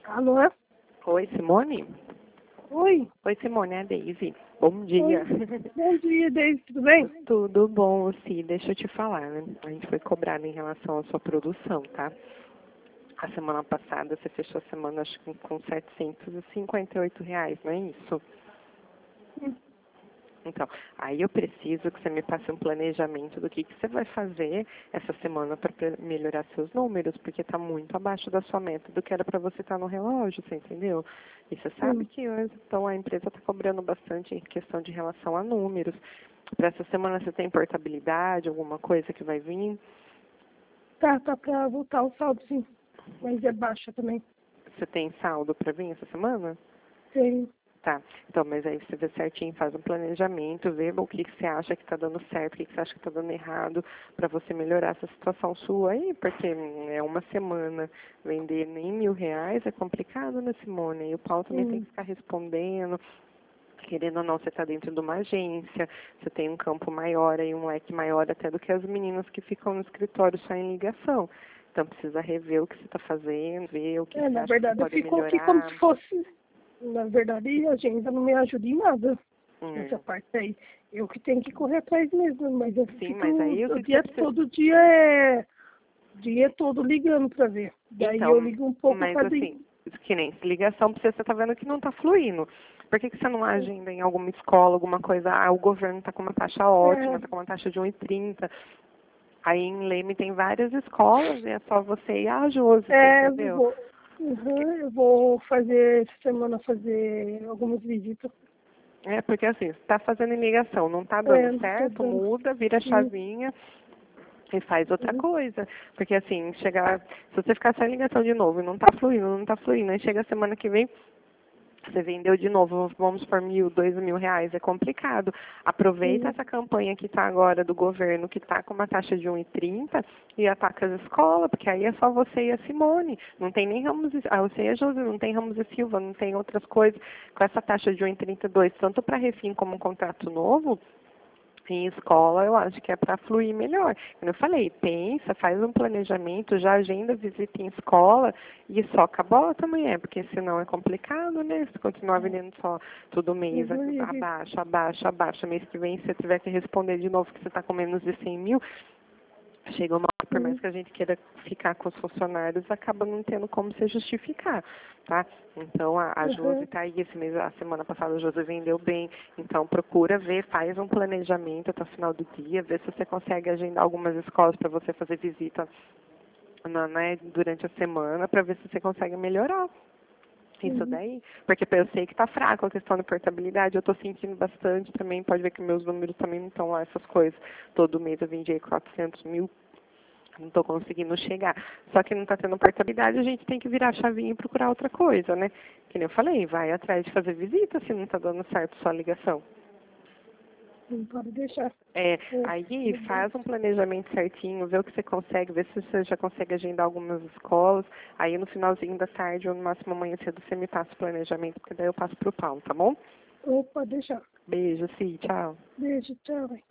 Alô? Oi, Simone? Oi. Oi, Simone, é a Deise. Bom dia. Bom dia, Deise, tudo bem? Tudo bom, sim. Deixa eu te falar, né? A gente foi cobrado em relação à sua produção, tá? A semana passada, você fechou a semana, acho que com R$ 758, não é isso? Então, aí eu preciso que você me passe um planejamento do que você vai fazer essa semana para melhorar seus números, porque está muito abaixo da sua meta do que era para você estar no relógio, você entendeu? E você sabe que então, a empresa está cobrando bastante em questão de relação a números. Para essa semana você tem portabilidade, alguma coisa que vai vir? Tá pra voltar o saldo, sim. Mas é baixa também. Você tem saldo para vir essa semana? Tem. Tá, então, mas aí você vê certinho, faz um planejamento, vê o que você acha que está dando certo, o que você acha que está dando errado, para você melhorar essa situação sua aí, porque é uma semana, vender nem R$ 1.000 é complicado, né, Simone? E o Paulo também tem que ficar respondendo, querendo ou não, você está dentro de uma agência, você tem um campo maior aí, um leque maior até do que as meninas que ficam no escritório só em ligação. Então precisa rever o que você está fazendo, ver o que você Na acha que verdade, eu pode fico aqui como melhorar. se fosse... Na verdade, a agenda não me ajuda em nada nessa Hum. parte aí. Eu que tenho que correr atrás mesmo, mas eu Sim, fico mas aí o o que dia você todo, dia todo ligando pra ver. Daí eu Então, ligo um pouco mas cada... assim, que nem ligação pra você tá vendo que não tá fluindo. Por que você não agenda em alguma escola, alguma coisa? Ah, o governo tá com uma taxa ótima, tá com uma taxa de 1,30. Aí em Leme tem várias escolas, e é só você e a Josi, você entendeu? Eu vou fazer, essa semana, fazer algumas visitas. É, porque assim, você tá fazendo em ligação, não tá dando Não tô certo, dando. muda, vira a chavinha e faz outra coisa. Porque assim, chegar, se você ficar só em ligação de novo e não tá fluindo, não tá fluindo, aí chega a semana que vem, você vendeu de novo, vamos por R$ 1.000, R$ 2.000, é complicado. Aproveita essa campanha que está agora do governo, que está com uma taxa de 1,30 e ataca as escolas, porque aí é só você e a Simone. Não tem nem Ramos e você e a Josi, não tem Ramos e Silva, não tem outras coisas. Com essa taxa de 1,32, tanto para refim como um contrato novo, em escola, eu acho que é para fluir melhor. Como eu falei, pensa, faz um planejamento, já agenda visita em escola e soca a bola também, porque senão é complicado, né? Se continuar vendendo só todo mês, abaixa. Mês que vem, se você tiver que responder de novo que você está com menos de 100 mil, chega uma hora, por mais que a gente queira ficar com os funcionários, acaba não tendo como se justificar, tá? Então, a Josi está aí, esse mês, a semana passada a Josi vendeu bem, então procura ver, faz um planejamento até o final do dia, vê se você consegue agendar algumas escolas para você fazer visita durante a semana, para ver se você consegue melhorar. Isso daí, porque eu sei que está fraco a questão da portabilidade, eu estou sentindo bastante também, pode ver que meus números também não estão lá, essas coisas. Todo mês eu vendi aí 400 mil, não estou conseguindo chegar. Só que não está tendo portabilidade, a gente tem que virar a chavinha e procurar outra coisa, né? Que nem eu falei, vai atrás de fazer visita se não está dando certo só a ligação. Não pode deixar. Aí faz um planejamento certinho, vê o que você consegue, vê se você já consegue agendar algumas escolas. Aí no finalzinho da tarde ou no máximo amanhã cedo você me passa o planejamento, porque daí eu passo pro Paulo, tá bom? Pode deixar. Beijo, sim, tchau. Beijo, tchau.